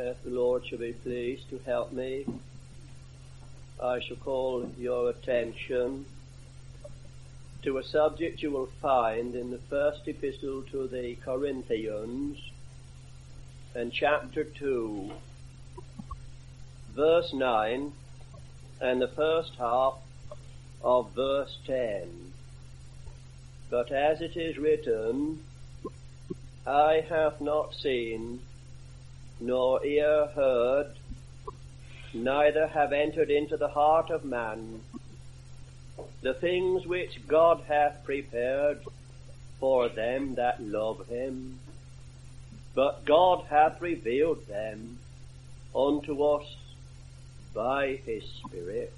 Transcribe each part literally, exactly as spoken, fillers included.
If the Lord shall be pleased to help me, I shall call your attention to a subject you will find in the first epistle to the Corinthians, and chapter two, verse nine, and the first half of verse ten. But as it is written, eye hath not seen, nor ear heard, neither have entered into the heart of man the things which God hath prepared for them that love him. But God hath revealed them unto us by his Spirit.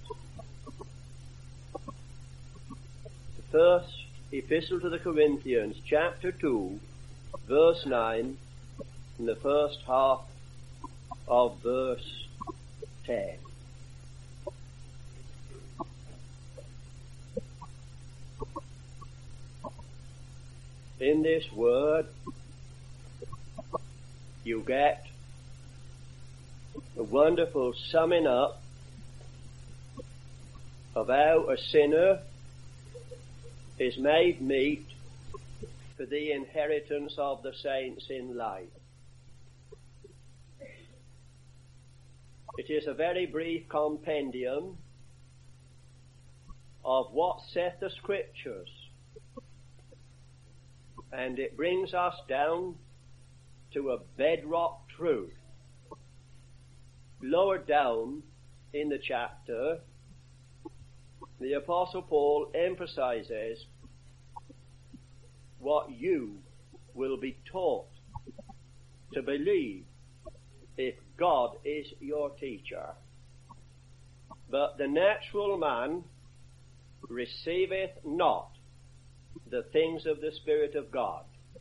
The first epistle to the Corinthians, chapter two, verse nine, and the first half of verse ten. In this word, you get a wonderful summing up of how a sinner is made meet for the inheritance of the saints in light. It is a very brief compendium of what saith the Scriptures, and it brings us down to a bedrock truth. Lower down in the chapter, the Apostle Paul emphasizes what you will be taught to believe if God is your teacher. But the natural man receiveth not the things of the Spirit of God,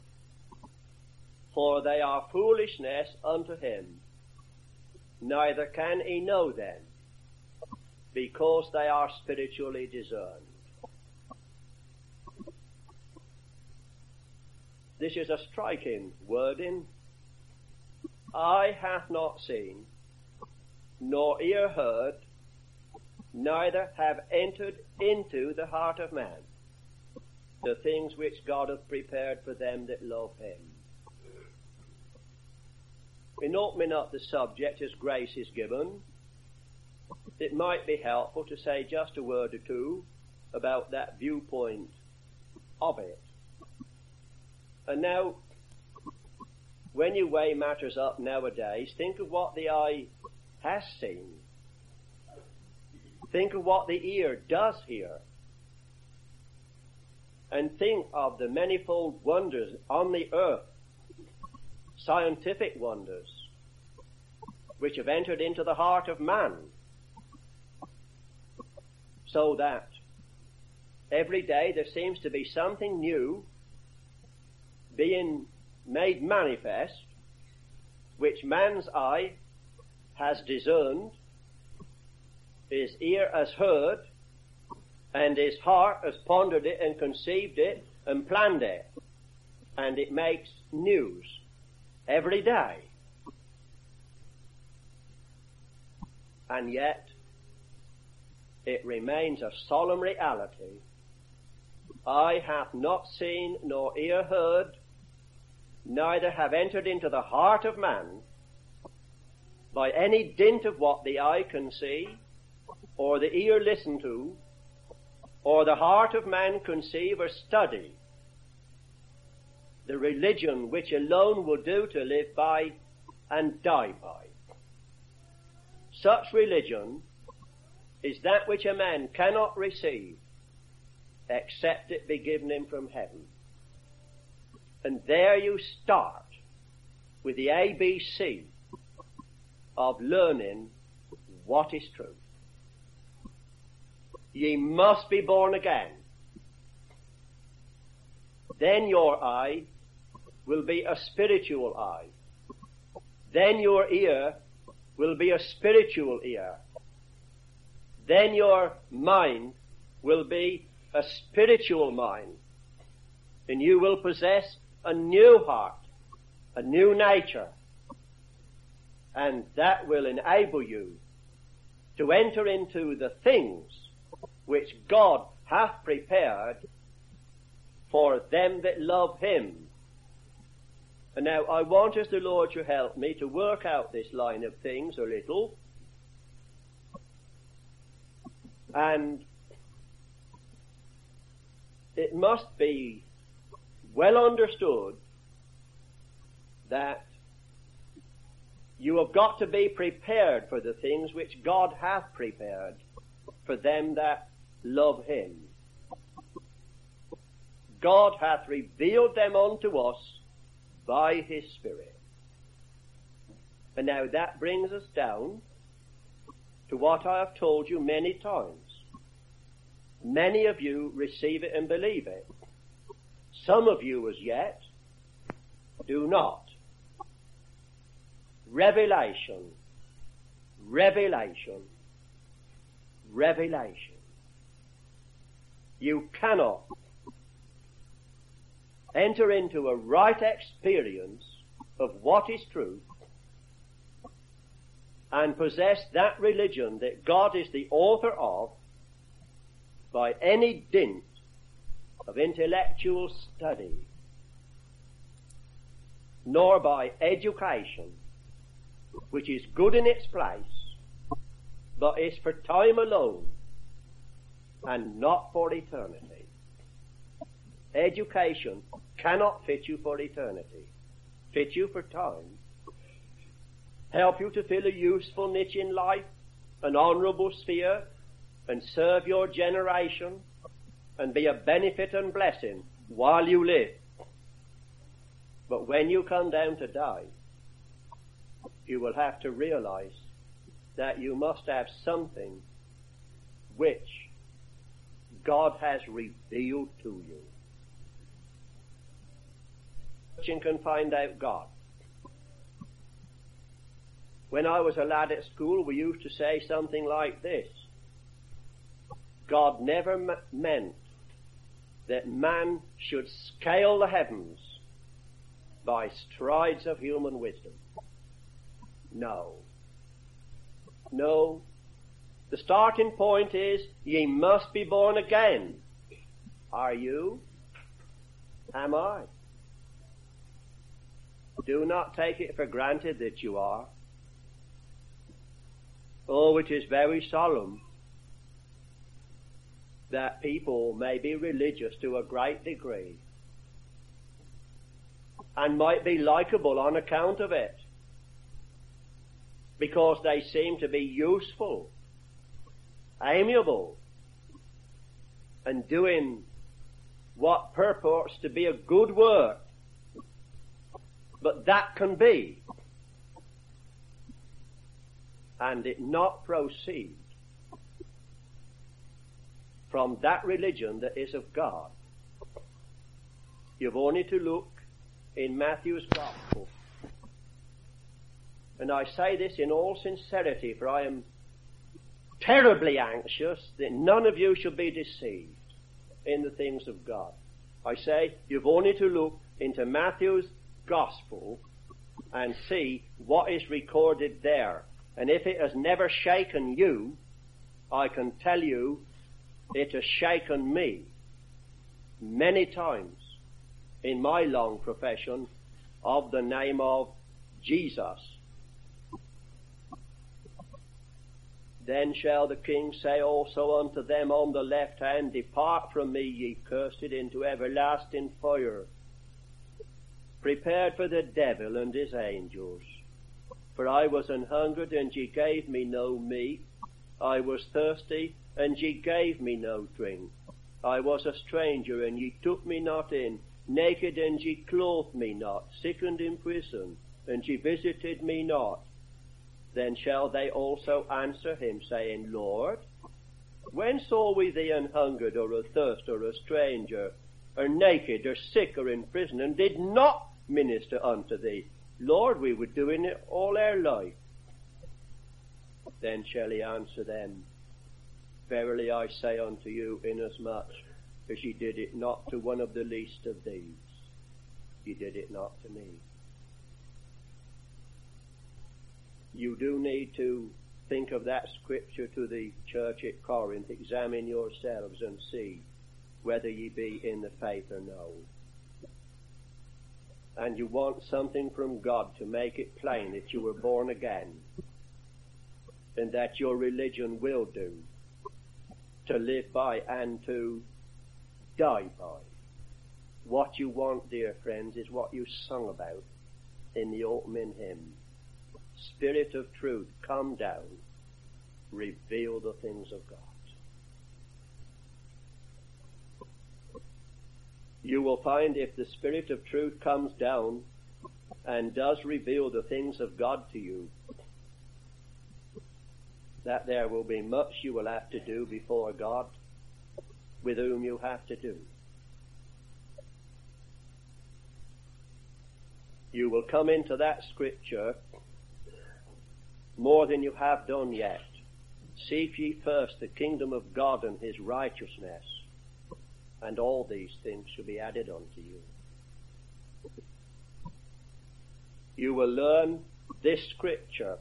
for they are foolishness unto him, neither can he know them, because they are spiritually discerned. This is a striking wording. Eye hath not seen, nor ear heard, neither have entered into the heart of man the things which God hath prepared for them that love him. In opening up the subject as grace is given, it might be helpful to say just a word or two about that viewpoint of it. And now, when you weigh matters up nowadays, think of what the eye has seen. Think of what the ear does hear. And think of the manifold wonders on the earth, scientific wonders, which have entered into the heart of man, so that every day there seems to be something new being made manifest, which man's eye has discerned, his ear has heard, and his heart has pondered it and conceived it and planned it. And it makes news every day. And yet, it remains a solemn reality. Eye hath not seen, nor ear heard, neither have entered into the heart of man, by any dint of what the eye can see, or the ear listen to, or the heart of man conceive or study, the religion which alone will do to live by and die by. Such religion is that which a man cannot receive except it be given him from heaven. And there you start with the A B C of learning what is truth. Ye must be born again. Then your eye will be a spiritual eye. Then your ear will be a spiritual ear. Then your mind will be a spiritual mind. And you will possess a new heart, a new nature. And that will enable you to enter into the things which God hath prepared for them that love him. And now I want, as the Lord should help me, to work out this line of things a little. And it must be well understood that you have got to be prepared for the things which God hath prepared for them that love him. God hath revealed them unto us by his Spirit. And now that brings us down to what I have told you many times. Many of you receive it and believe it. Some of you as yet do not. Revelation, revelation, revelation. You cannot enter into a right experience of what is truth and possess that religion that God is the author of by any dint of intellectual study, nor by education, which is good in its place, but is for time alone and not for eternity. Education cannot fit you for eternity. Fit you for time. Help you to fill a useful niche in life, an honourable sphere, and serve your generation, and be a benefit and blessing while you live. But when you come down to die, you will have to realize that you must have something which God has revealed to you. You can find out God. When I was a lad at school, we used to say something like this: God never m- meant that man should scale the heavens by strides of human wisdom. No. No. The starting point is, ye must be born again. Are you? Am I? Do not take it for granted that you are. Oh, it is very solemn that people may be religious to a great degree and might be likable on account of it, because they seem to be useful, amiable, and doing what purports to be a good work. But that can be, and it not proceed from that religion that is of God. You've only to look in Matthew's Gospel. And I say this in all sincerity, for I am terribly anxious that none of you should be deceived in the things of God. I say you've only to look into Matthew's Gospel and see what is recorded there. And if it has never shaken you, I can tell you it has shaken me many times in my long profession of the name of Jesus. Then shall the King say also unto them on the left hand, Depart from me, ye cursed, into everlasting fire, prepared for the devil and his angels. For I was an hungered, and ye gave me no meat. I was thirsty, and ye gave me no drink. I was a stranger, and ye took me not in. Naked, and ye clothed me not. Sick and in prison, and ye visited me not. Then shall they also answer him, saying, Lord, when saw we thee an hungered, or athirst, or a stranger, or naked, or sick, or in prison, and did not minister unto thee? Lord, we were doing it all our life. Then shall he answer them, Verily I say unto you, inasmuch as ye did it not to one of the least of these, ye did it not to me. you do need to think of that scripture to the church at Corinth. Examine yourselves and see whether ye be in the faith or no. And you want something from God to make it plain that you were born again and that your religion will do, to live by and to die by. What you want, dear friends, is what you sung about in the opening hymn. Spirit of truth, come down, reveal the things of God. You will find if the Spirit of truth comes down and does reveal the things of God to you, that there will be much you will have to do before God, with whom you have to do. You will come into that scripture more than you have done yet. Seek ye first the kingdom of God and his righteousness, and all these things shall be added unto you. You will learn this scripture.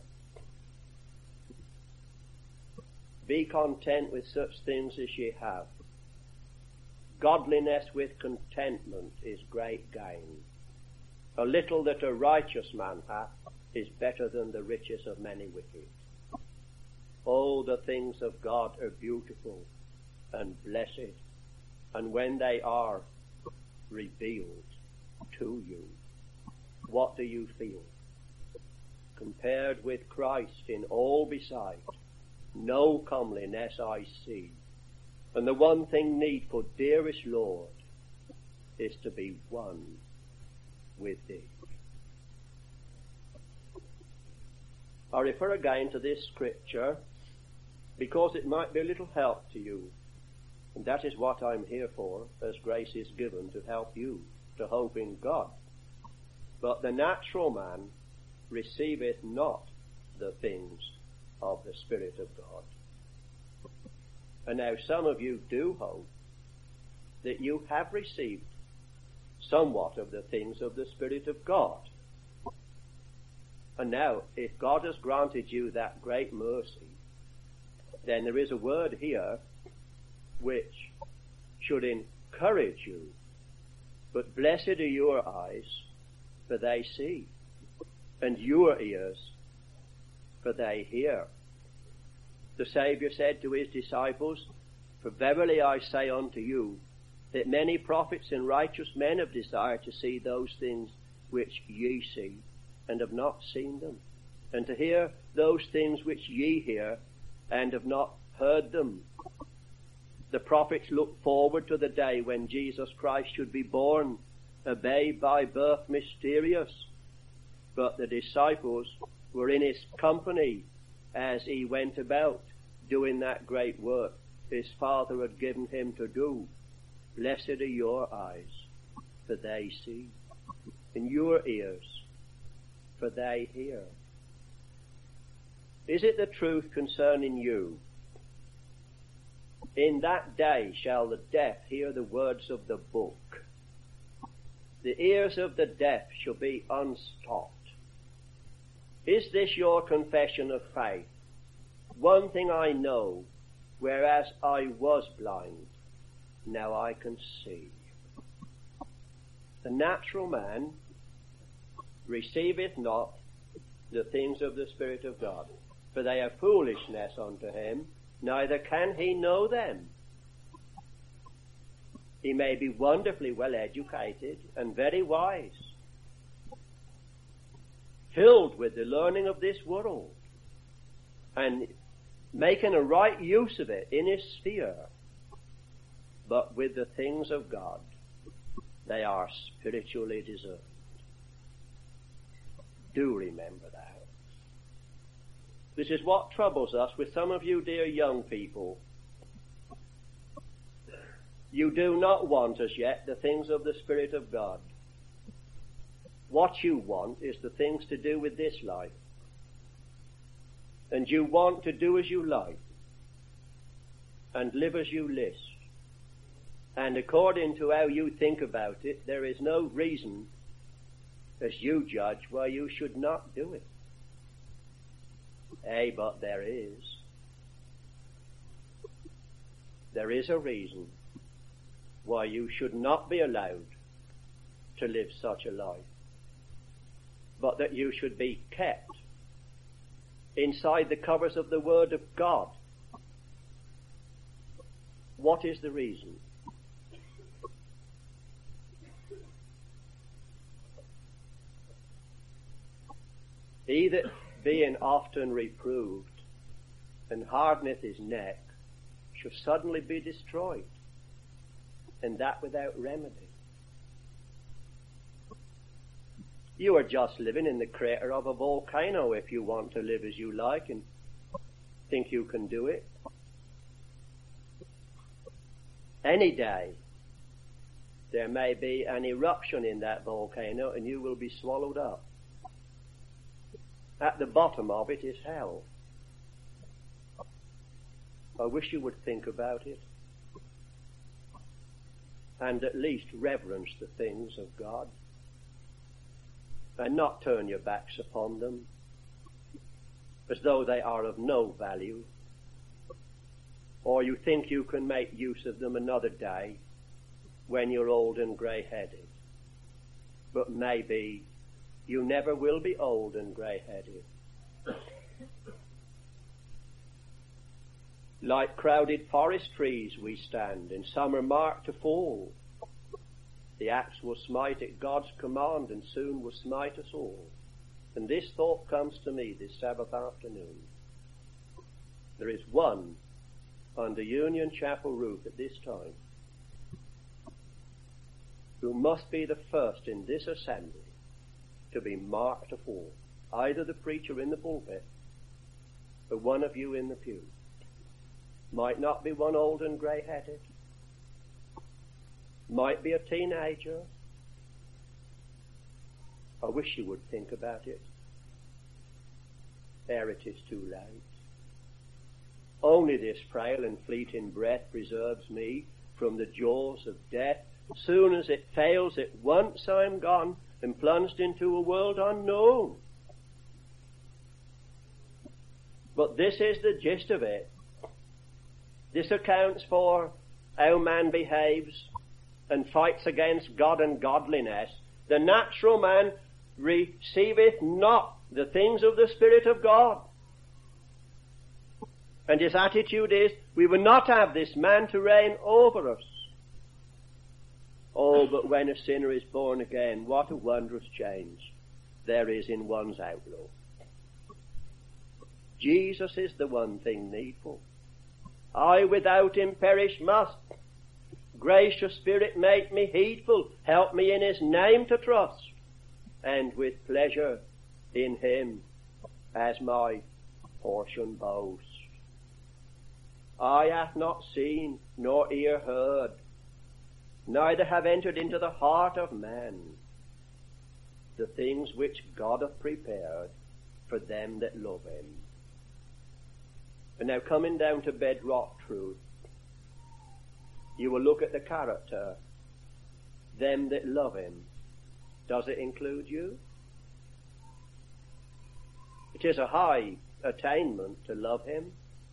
Be content with such things as ye have. Godliness with contentment is great gain. A little that a righteous man hath is better than the riches of many wicked. All the things of God are beautiful and blessed, and when they are revealed to you, what do you feel? Compared with Christ in all beside, no comeliness I see. And the one thing needful, dearest Lord, is to be one with thee. I refer again to this scripture because it might be a little help to you. And that is what I'm here for, as grace is given to help you to hope in God. But the natural man receiveth not the things of the Spirit of God. And now some of you do hope that you have received somewhat of the things of the Spirit of God. And now, if God has granted you that great mercy, then there is a word here which should encourage you. But blessed are your eyes, for they see, and your ears, for they hear. The Saviour said to his disciples, For verily I say unto you, that many prophets and righteous men have desired to see those things which ye see, and have not seen them, and to hear those things which ye hear, and have not heard them. The prophets looked forward to the day when Jesus Christ should be born, a babe by birth mysterious. But the disciples were in his company as he went about doing that great work his Father had given him to do. Blessed are your eyes, for they see, and your ears, for they hear. Is it the truth concerning you? In that day shall the deaf hear the words of the book. The ears of the deaf shall be unstopped. Is this your confession of faith? One thing I know, whereas I was blind, now I can see. The natural man receiveth not the things of the Spirit of God, for they are foolishness unto him, neither can he know them. He may be wonderfully well educated and very wise, filled with the learning of this world, and making a right use of it in his sphere. But with the things of God, they are spiritually discerned. Do remember that. This is what troubles us with some of you dear young people. You do not want as yet the things of the Spirit of God. What you want is the things to do with this life. And you want to do as you like and live as you list. And according to how you think about it, there is no reason, as you judge, why you should not do it. Eh, but there is. There is a reason why you should not be allowed to live such a life, but that you should be kept inside the covers of the Word of God. What is the reason? He that being often reproved and hardeneth his neck shall suddenly be destroyed, and that without remedy. You are just living in the crater of a volcano if you want to live as you like and think you can do it. Any day there may be an eruption in that volcano and you will be swallowed up. At the bottom of it is hell. I wish you would think about it and at least reverence the things of God and not turn your backs upon them as though they are of no value, or you think you can make use of them another day when you're old and grey-headed. But maybe you never will be old and grey-headed. Like crowded forest trees we stand, and some are marked to fall. The axe will smite at God's command, and soon will smite us all. And this thought comes to me this Sabbath afternoon. There is one under Union Chapel roof at this time who must be the first in this assembly to be marked to fall. Either the preacher in the pulpit or one of you in the pew. Might not be one old and grey-headed. Might be a teenager. I wish you would think about it ere it is too late. Only this frail and fleeting breath preserves me from the jaws of death. Soon as it fails at once I am gone and plunged into a world unknown. But this is the gist of it. This accounts for how man behaves and fights against God and godliness. The natural man receiveth not the things of the Spirit of God. And his attitude is, we will not have this man to reign over us. Oh, but when a sinner is born again, what a wondrous change there is in one's outlook. Jesus is the one thing needful. I without him perish must. Gracious Spirit, make me heedful. Help me in his name to trust, and with pleasure in him as my portion boast. Eye hath not seen, nor ear heard, neither have entered into the heart of man the things which God hath prepared for them that love him. And now coming down to bedrock truth, you will look at the character, them that love him. Does it include you? It is a high attainment to love him.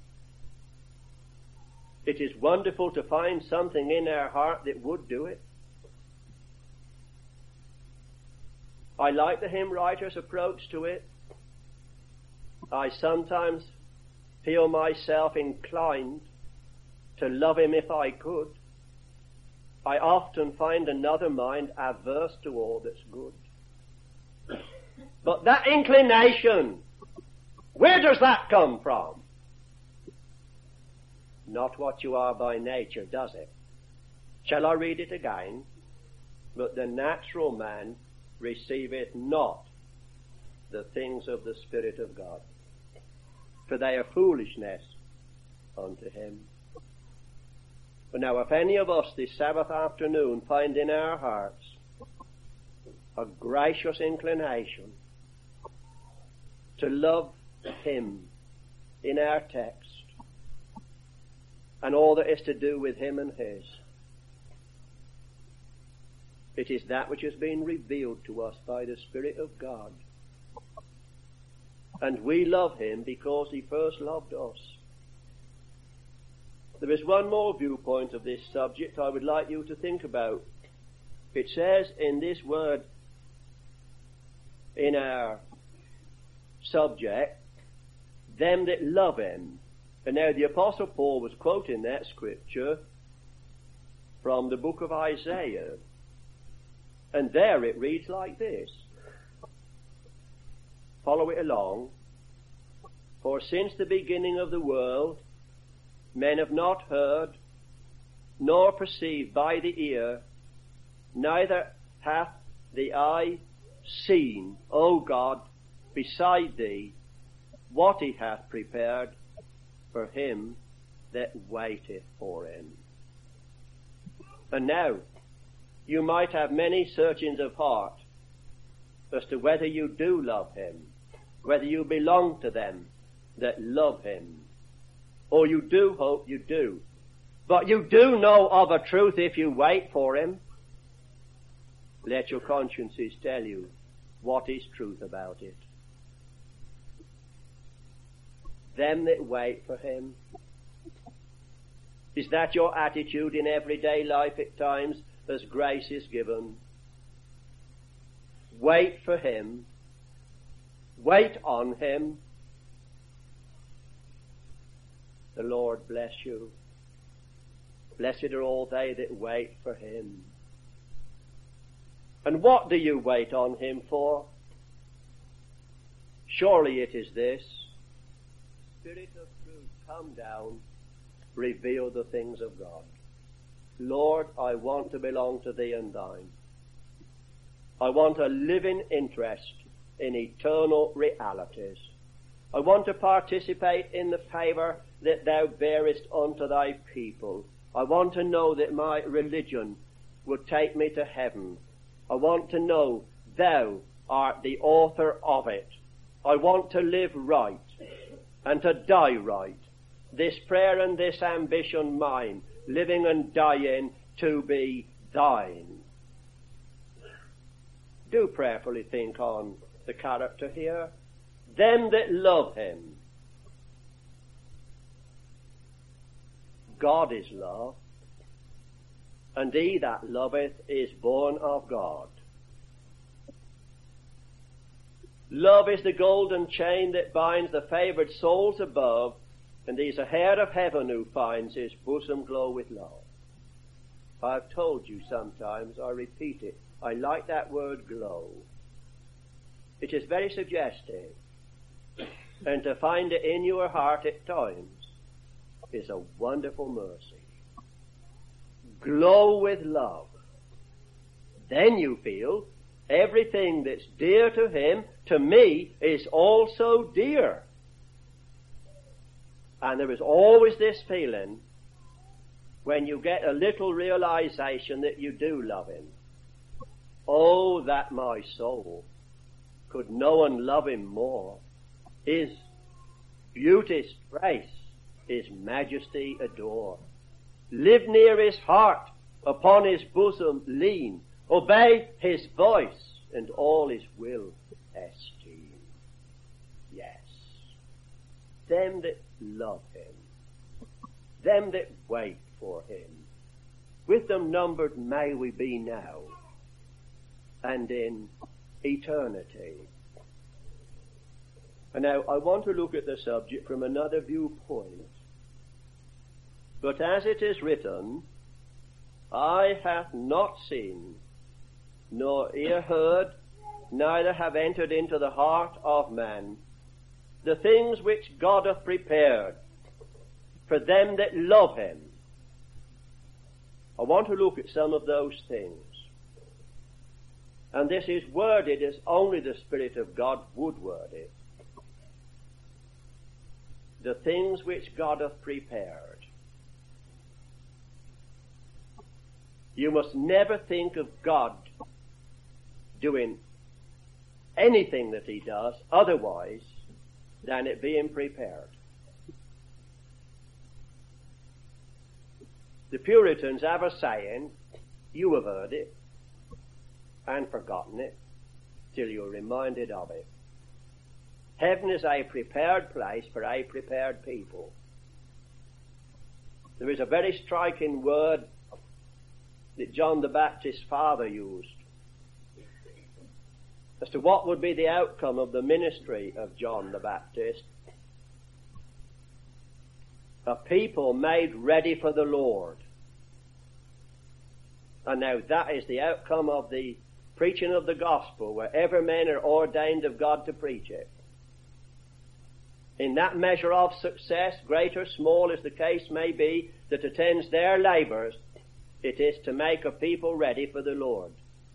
It is wonderful to find something in our heart that would do it. I like the hymn writer's approach to it. I sometimes feel myself inclined to love him if I could. I often find another mind averse to all that's good. But that inclination, where does that come from? Not what you are by nature, does it? Shall I read it again? But the natural man receiveth not the things of the Spirit of God, for they are foolishness unto him. But now if any of us this Sabbath afternoon find in our hearts a gracious inclination to love him in our text, and all that is to do with him and his, it is that which has been revealed to us by the Spirit of God. And we love him because he first loved us. There is one more viewpoint of this subject I would like you to think about. It says in this word, in our subject, them that love him. And now the Apostle Paul was quoting that scripture from the book of Isaiah. And there it reads like this. Follow it along. For since the beginning of the world, men have not heard, nor perceived by the ear, neither hath the eye seen, O God, beside thee, what he hath prepared for him that waiteth for him. And now, you might have many searchings of heart as to whether you do love him, whether you belong to them that love him, or you do hope you do. But you do know of a truth if you wait for him. Let your consciences tell you what is truth about it. Them that wait for him. Is that your attitude in everyday life at times as grace is given? Wait for him. Wait on him. The Lord bless you. Blessed are all they that wait for him. And what do you wait on him for? Surely it is this. Spirit of truth, come down, reveal the things of God. Lord, I want to belong to thee and thine. I want a living interest in eternal realities. I want to participate in the favour that thou bearest unto thy people. I want to know that my religion will take me to heaven. I want to know thou art the author of it. I want to live right and to die right. This prayer and this ambition mine, living and dying to be thine. Do prayerfully think on the character here. Them that love him. God is love, and he that loveth is born of God. Love is the golden chain that binds the favoured souls above, and he's a heir of heaven who finds his bosom glow with love. I've told you sometimes, I repeat it, I like that word glow. It is very suggestive, and to find it in your heart at times is a wonderful mercy. Glow with love. Then you feel everything that's dear to him, to me, is also dear. And there is always this feeling when you get a little realization that you do love him. Oh, that my soul could know and love him more. His beauty's grace, his majesty adore. Live near his heart, upon his bosom lean. Obey his voice, and all his will esteem. Yes, them that love him, them that wait for him, with them numbered may we be now, and in eternity. And now I want to look at the subject from another viewpoint. But as it is written, eye hath not seen, nor ear heard, neither have entered into the heart of man, the things which God hath prepared for them that love him. I want to look at some of those things. And this is worded as only the Spirit of God would word it. The things which God hath prepared. You must never think of God doing anything that he does otherwise than it being prepared. The Puritans have a saying, you have heard it and forgotten it till you're reminded of it. Heaven is a prepared place for a prepared people. There is a very striking word that John the Baptist's father used as to what would be the outcome of the ministry of John the Baptist. A people made ready for the Lord. And now that is the outcome of the preaching of the gospel, wherever men are ordained of God to preach it. In that measure of success, great or small as the case may be, that attends their labours, it is to make a people ready for the Lord,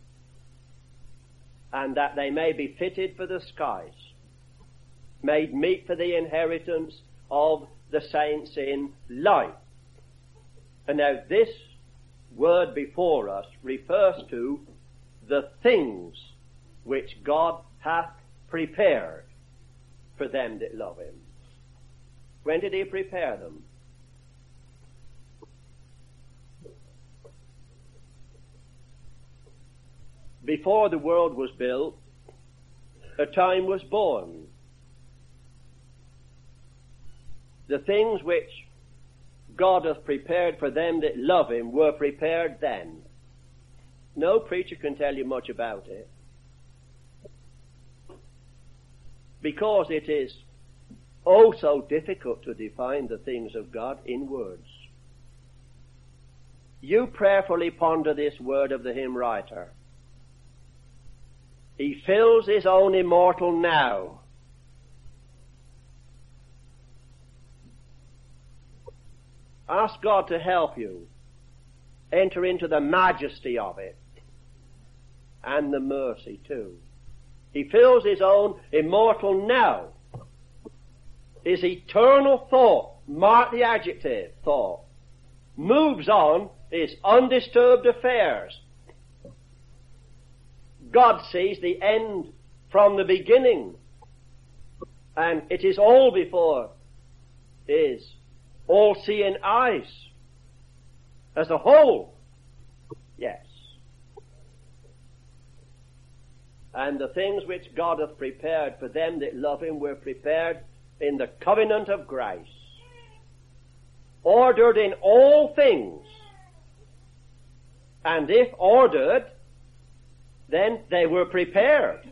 and that they may be fitted for the skies, made meet for the inheritance of the saints in light. And now this word before us refers to the things which God hath prepared for them that love him. When did he prepare them? Before the world was built, a time was born. The things which God hath prepared for them that love him were prepared then. No preacher can tell you much about it, because it is oh so difficult to define the things of God in words. You prayerfully ponder this word of the hymn writer. He fills his own immortal now. Ask God to help you enter into the majesty of it, and the mercy too. He fills his own immortal now. His eternal thought, mark the adjective, thought, moves on his undisturbed affairs. God sees the end from the beginning, and it is all before his all-seeing eyes as a whole. Yes. And the things which God hath prepared for them that love him were prepared in the covenant of grace, ordered in all things. And if ordered, then they were prepared.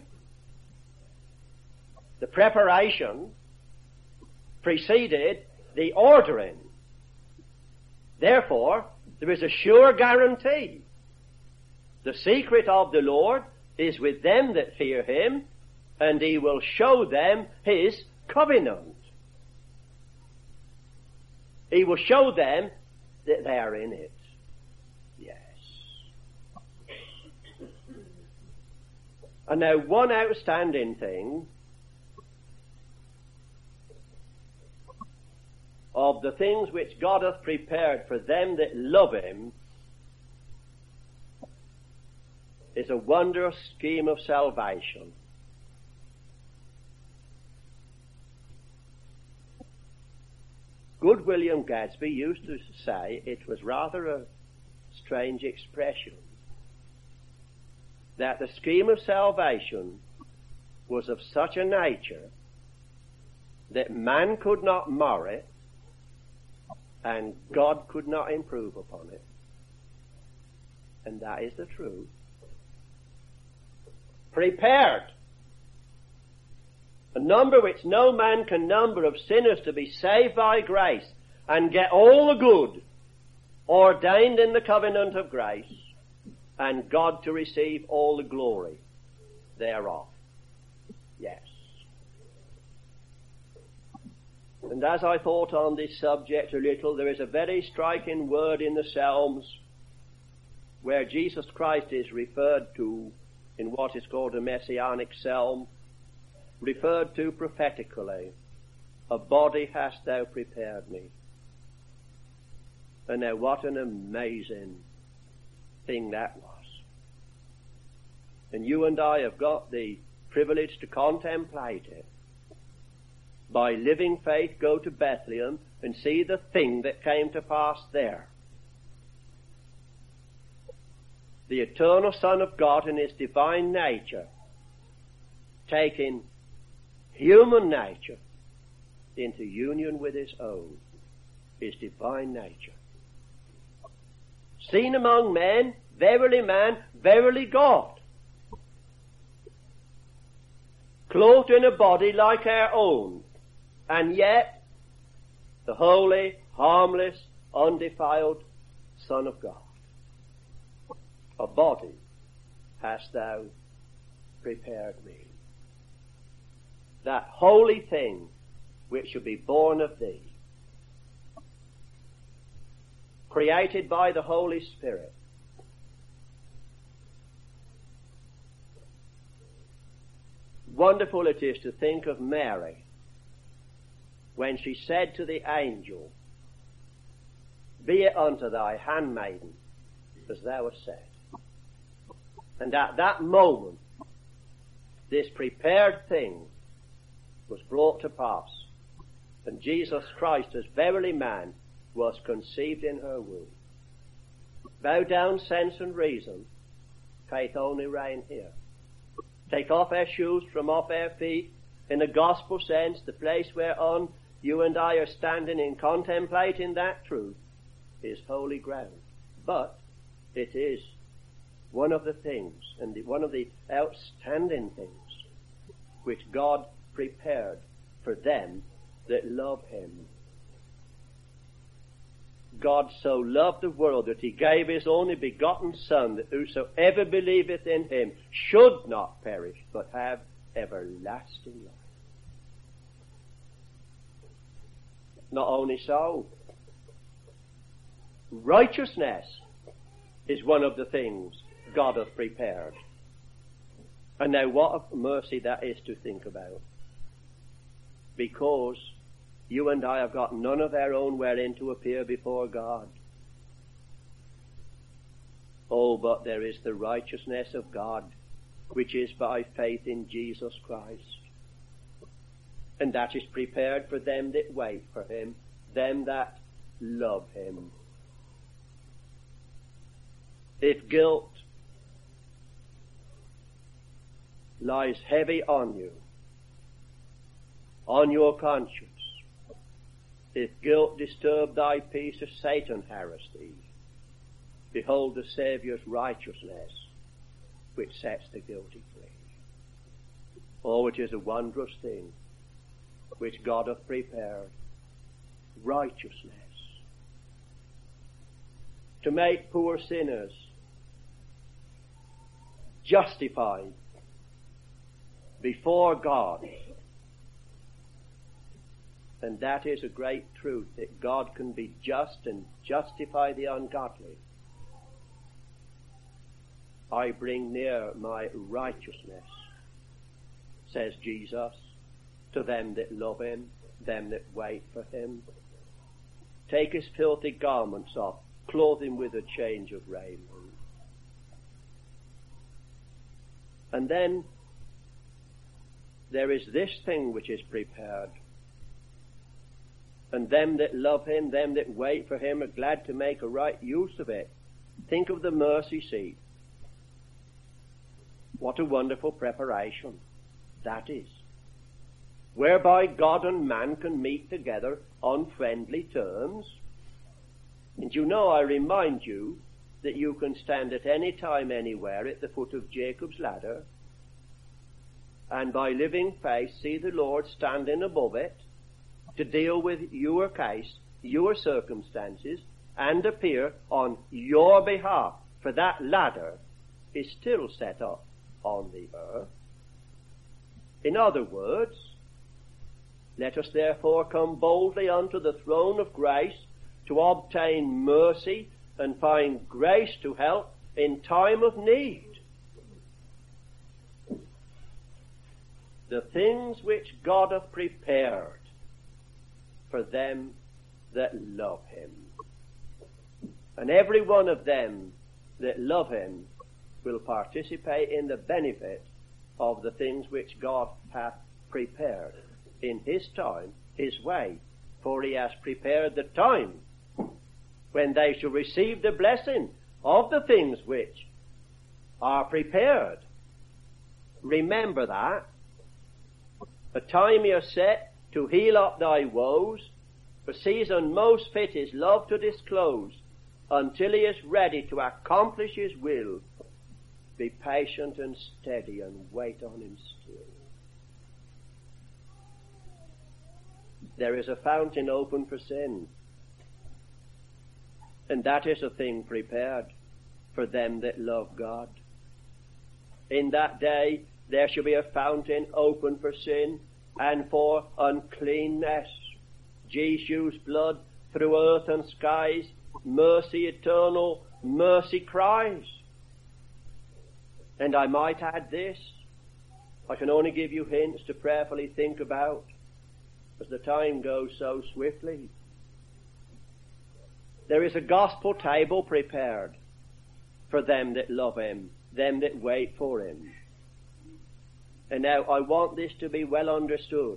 The preparation preceded the ordering. Therefore, there is a sure guarantee. The secret of the Lord is with them that fear him, and he will show them his covenant. He will show them that they are in it. Yes. And now one outstanding thing of the things which God hath prepared for them that love him is a wondrous scheme of salvation. Good William Gadsby used to say it was rather a strange expression, that the scheme of salvation was of such a nature that man could not mar it and God could not improve upon it. And that is the truth. Prepared. A number which no man can number of sinners to be saved by grace and get all the good ordained in the covenant of grace, and God to receive all the glory thereof. Yes. And as I thought on this subject a little, there is a very striking word in the Psalms where Jesus Christ is referred to in what is called a messianic psalm, referred to prophetically. A body hast thou prepared me. And now what an amazing thing that was. And you and I have got the privilege to contemplate it. By living faith, go to Bethlehem and see the thing that came to pass there. The eternal Son of God in his divine nature, taking human nature into union with his own, his divine nature. Seen among men, verily man, verily God. Clothed in a body like our own, and yet the holy, harmless, undefiled Son of God. A body hast thou prepared me. That holy thing which shall be born of thee, created by the Holy Spirit. Wonderful it is to think of Mary when she said to the angel, "Be it unto thy handmaiden as thou hast said." And at that moment, this prepared thing was brought to pass, and Jesus Christ, as verily man, was conceived in her womb. Bow down sense and reason, faith only reign here. Take off our shoes from off our feet, in the gospel sense, the place whereon you and I are standing in contemplating that truth is holy ground. But it is one of the things, and one of the outstanding things, which God prepared for them that love him. God so loved the world that he gave his only begotten Son, that whosoever believeth in him should not perish, but have everlasting life. Not only so, righteousness is one of the things God hath prepared. And now what a mercy that is to think about. Because you and I have got none of our own wherein to appear before God. Oh, but there is the righteousness of God, which is by faith in Jesus Christ. And that is prepared for them that wait for him, them that love him. If guilt lies heavy on you, on your conscience, if guilt disturb thy peace, as Satan harass thee, behold the Saviour's righteousness, which sets the guilty free. Oh, it is a wondrous thing, which God hath prepared, righteousness, to make poor sinners justified before God. And that is a great truth, that God can be just and justify the ungodly. I bring near my righteousness, says Jesus, to them that love him, them that wait for him. Take his filthy garments off, clothe him with a change of raiment. And then there is this thing which is prepared. And them that love him, them that wait for him, are glad to make a right use of it. Think of the mercy seat. What a wonderful preparation that is, whereby God and man can meet together on friendly terms. And you know, I remind you that you can stand at any time, anywhere, at the foot of Jacob's ladder, and by living faith see the Lord standing above it, to deal with your case, your circumstances, and appear on your behalf. For that ladder is still set up on the earth. In other words, let us therefore come boldly unto the throne of grace to obtain mercy and find grace to help in time of need. The things which God hath prepared for them that love him. And every one of them that love him will participate in the benefit of the things which God hath prepared in his time, his way, for he has prepared the time when they shall receive the blessing of the things which are prepared. Remember that. A time is set to heal up thy woes, for season most fit is love to disclose, until he is ready to accomplish his will. Be patient and steady and wait on him still. There is a fountain open for sin, and that is a thing prepared for them that love God. In that day there shall be a fountain open for sin and for uncleanness. Jesu's blood through earth and skies, mercy eternal, mercy cries. And I might add this, I can only give you hints to prayerfully think about, as the time goes so swiftly. There is a gospel table prepared for them that love him, them that wait for him. And now I want this to be well understood.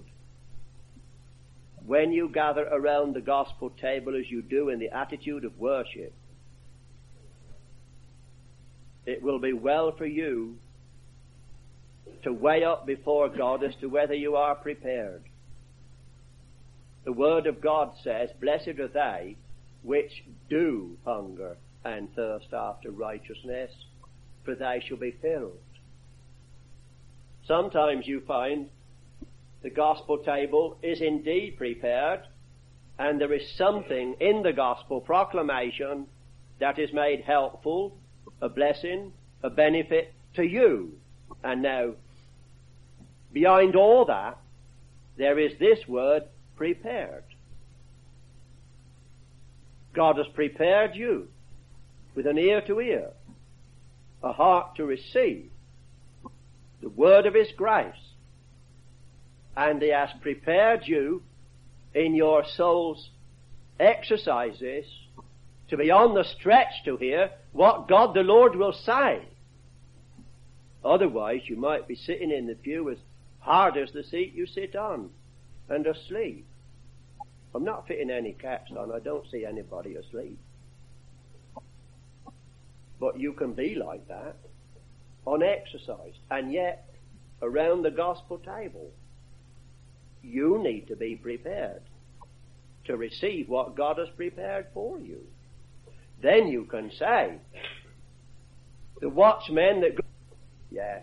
When you gather around the gospel table as you do in the attitude of worship, it will be well for you to weigh up before God as to whether you are prepared. The Word of God says, blessed are they which do hunger and thirst after righteousness, for they shall be filled. Sometimes you find the gospel table is indeed prepared, and there is something in the gospel proclamation that is made helpful, a blessing, a benefit to you. And now, behind all that, there is this word, prepared. God has prepared you with an ear to hear, a heart to receive the word of his grace, and he has prepared you in your soul's exercises to be on the stretch to hear what God the Lord will say. Otherwise you might be sitting in the pew as hard as the seat you sit on and asleep. I'm not fitting any caps on, I don't see anybody asleep. But you can be like that, unexercised, and yet around the gospel table you need to be prepared to receive what God has prepared for you. Then you can say, the watchmen that go, yes.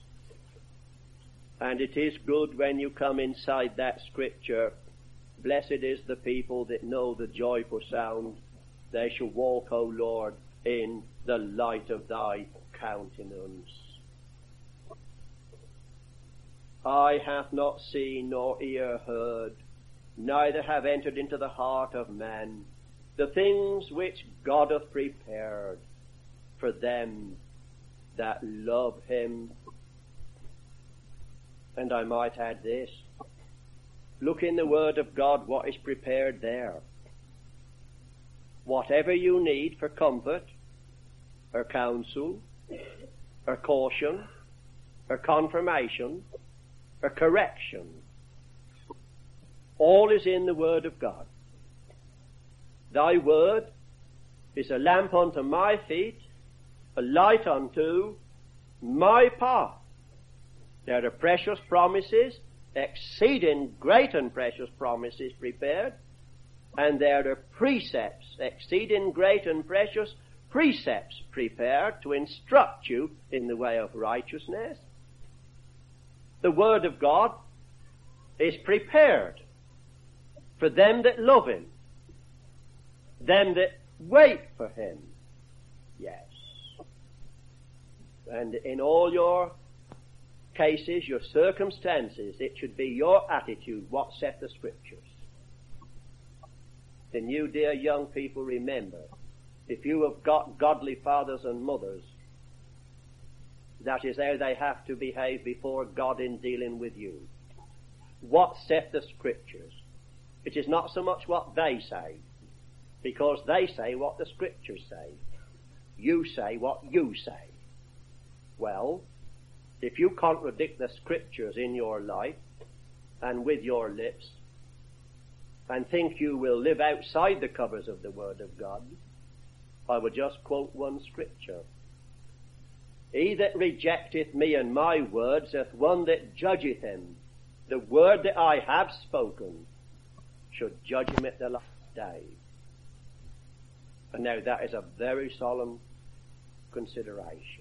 And it is good when you come inside that scripture, blessed is the people that know the joyful sound, they shall walk, O Lord, in the light of thy countenance. Eye hath not seen nor ear heard, neither have entered into the heart of man the things which God hath prepared for them that love him. And I might add this, look in the Word of God what is prepared there. Whatever you need for comfort, or counsel, or caution, or confirmation, or correction, all is in the Word of God. Thy Word is a lamp unto my feet, a light unto my path. There are precious promises, exceeding great and precious promises prepared, and there are precepts, exceeding great and precious precepts prepared to instruct you in the way of righteousness. The Word of God is prepared for them that love him, them that wait for him. Yes. And in all your cases, your circumstances, it should be your attitude what saith the Scriptures. Then you, dear young people, remember, if you have got godly fathers and mothers, that is how they have to behave before God in dealing with you. What saith the Scriptures? It is not so much what they say, because they say what the Scriptures say. You say what you say. Well, if you contradict the Scriptures in your life and with your lips, and think you will live outside the covers of the Word of God, I will just quote one Scripture. He that rejecteth me and my words hath one that judgeth him. the word that I have spoken should judge him at the last day. And now that is a very solemn consideration.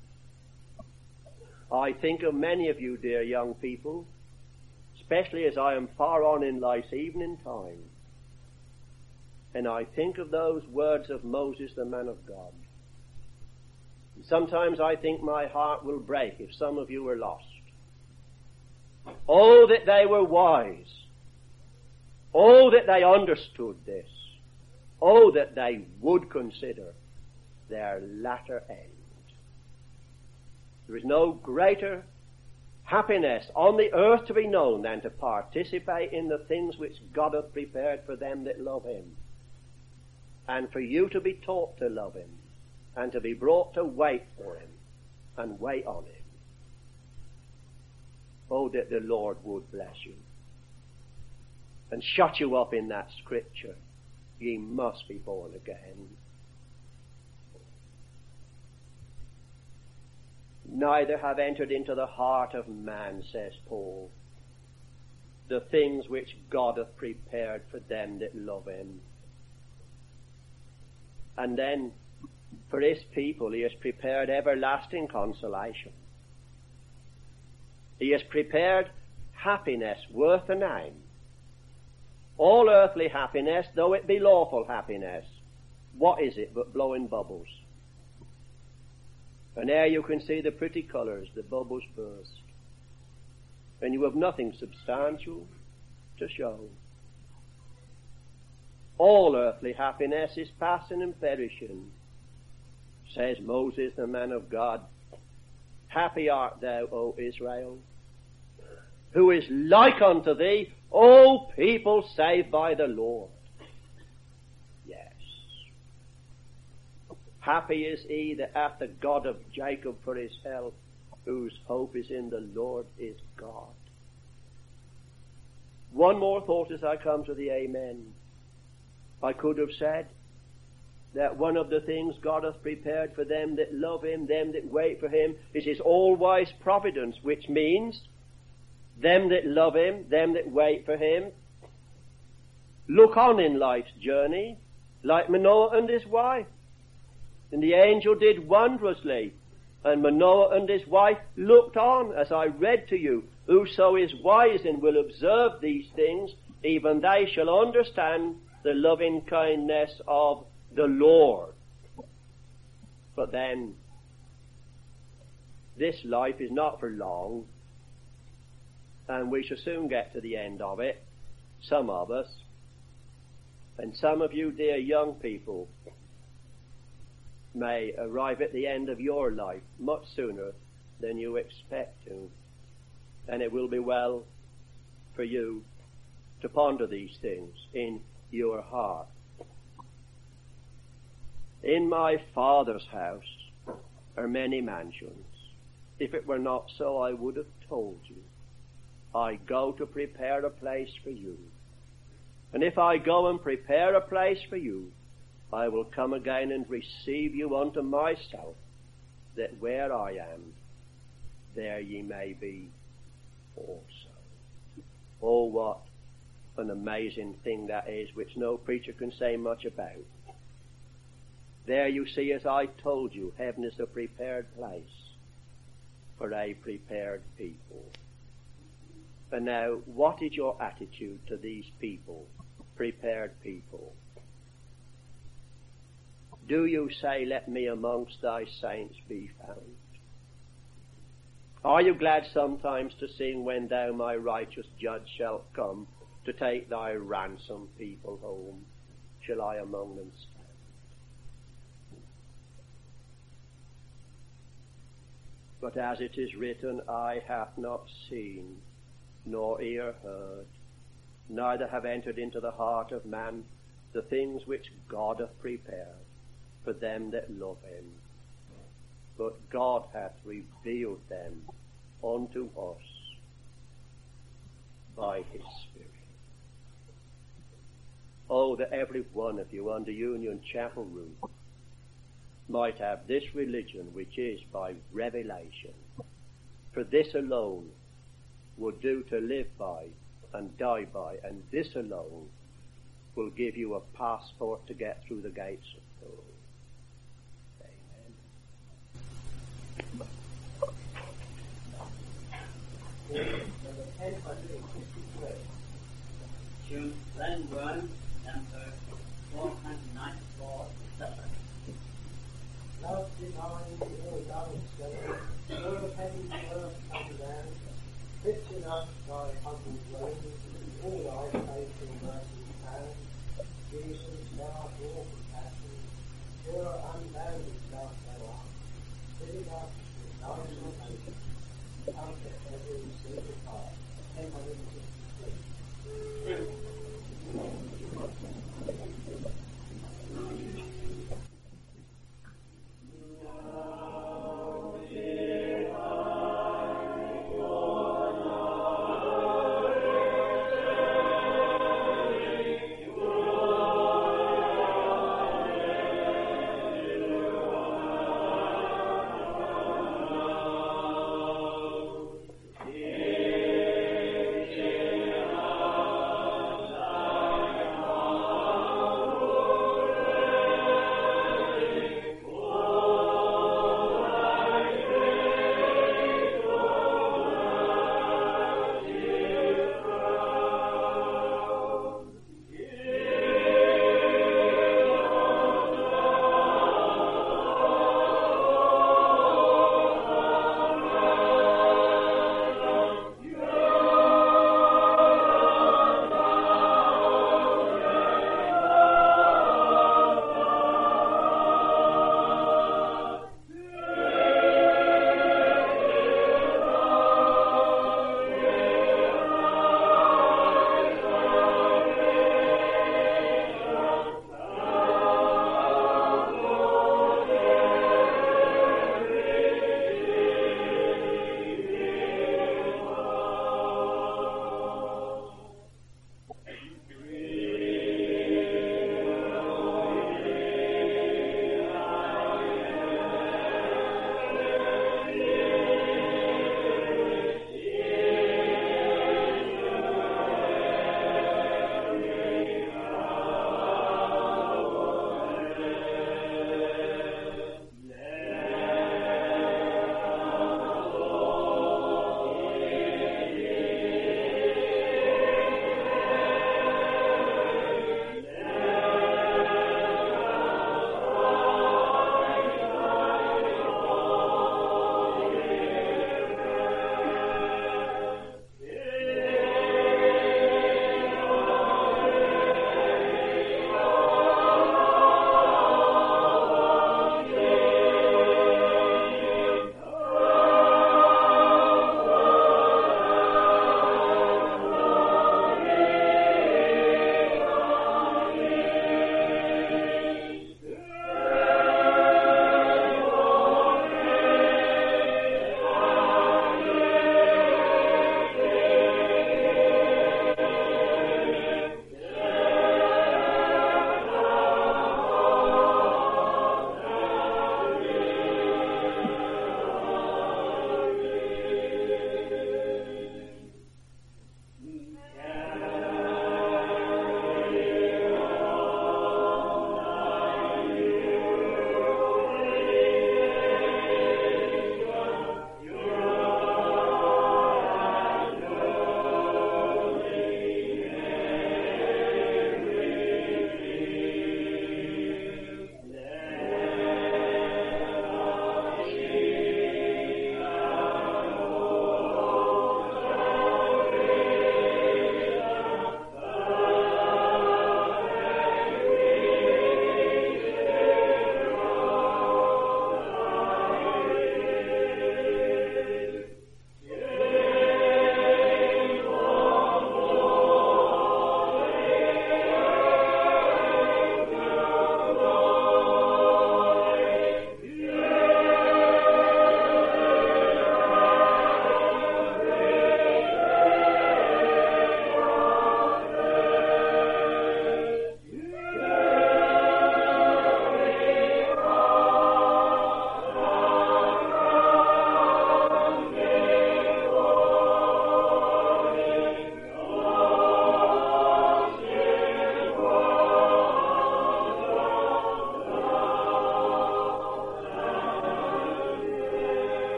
I think of many of you, dear young people, especially as I am far on in life's evening time, and I think of those words of Moses, the man of God. And sometimes I think my heart will break if some of you are lost. Oh, that they were wise. Oh, that they understood this. Oh, that they would consider their latter end. There is no greater happiness on the earth to be known than to participate in the things which God hath prepared for them that love him. And for you to be taught to love him, and to be brought to wait for him, and wait on him. Oh, that the Lord would bless you, and shut you up in that scripture. Ye must be born again. Neither have entered into the heart of man, says Paul, the things which God hath prepared for them that love him. And then, for his people, he has prepared everlasting consolation. He has prepared happiness worth a name. All earthly happiness, though it be lawful happiness, what is it but blowing bubbles? And there you can see the pretty colours, the bubbles burst. And you have nothing substantial to show. All earthly happiness is passing and perishing. Says Moses, the man of God, happy art thou, O Israel, who is like unto thee, O people saved by the Lord. Yes. Happy is he that hath the God of Jacob for his help, whose hope is in the Lord is God. One more thought as I come to the amen. I could have said that one of the things God hath prepared for them that love him, them that wait for him, is his all-wise providence, which means them that love him, them that wait for him, look on in life's journey like Manoah and his wife. And the angel did wondrously, and Manoah and his wife looked on, as I read to you. Whoso is wise and will observe these things, even they shall understand the loving kindness of the Lord. But then, this life is not for long, and we shall soon get to the end of it, some of us. And some of you, dear young people, may arrive at the end of your life much sooner than you expect to. And it will be well for you to ponder these things in your heart. In my Father's house are many mansions. If it were not so, I would have told you. I go to prepare a place for you. And if I go and prepare a place for you, I will come again and receive you unto myself, that where I am, there ye may be also. Oh, what an amazing thing that is, which no preacher can say much about. There you see, as I told you, heaven is a prepared place for a prepared people. And now, what is your attitude to these people, prepared people? Do you say, let me amongst thy saints be found? Are you glad sometimes to sing, when thou, my righteous judge, shalt come to take thy ransomed people home? Shall I among them stand? But as it is written, eye hath not seen, nor ear heard, neither have entered into the heart of man the things which God hath prepared for them that love him. But God hath revealed them unto us by his Spirit. Oh, that every one of you under Union Chapel roof might have this religion, which is by revelation. For this alone would do to live by and die by, and this alone will give you a passport to get through the gates of gold. June Glenburn, number four hundred ninety-four. Love divine, all love together, all heaven's worth come down, fixing us thy humble throne, all thy faith and mercy found. Jesus, thou art all compassion, pure unbounded love thou art, filling us with thy salvation, come to every single heart. ten sixty-three.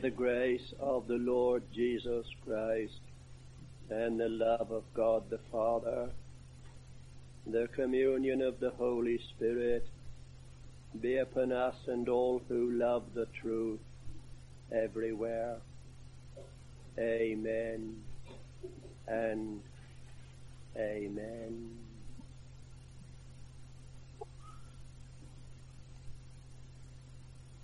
the grace of the Lord Jesus Christ and the love of God the Father, the communion of the Holy Spirit be upon us and all who love the truth everywhere. Amen and amen.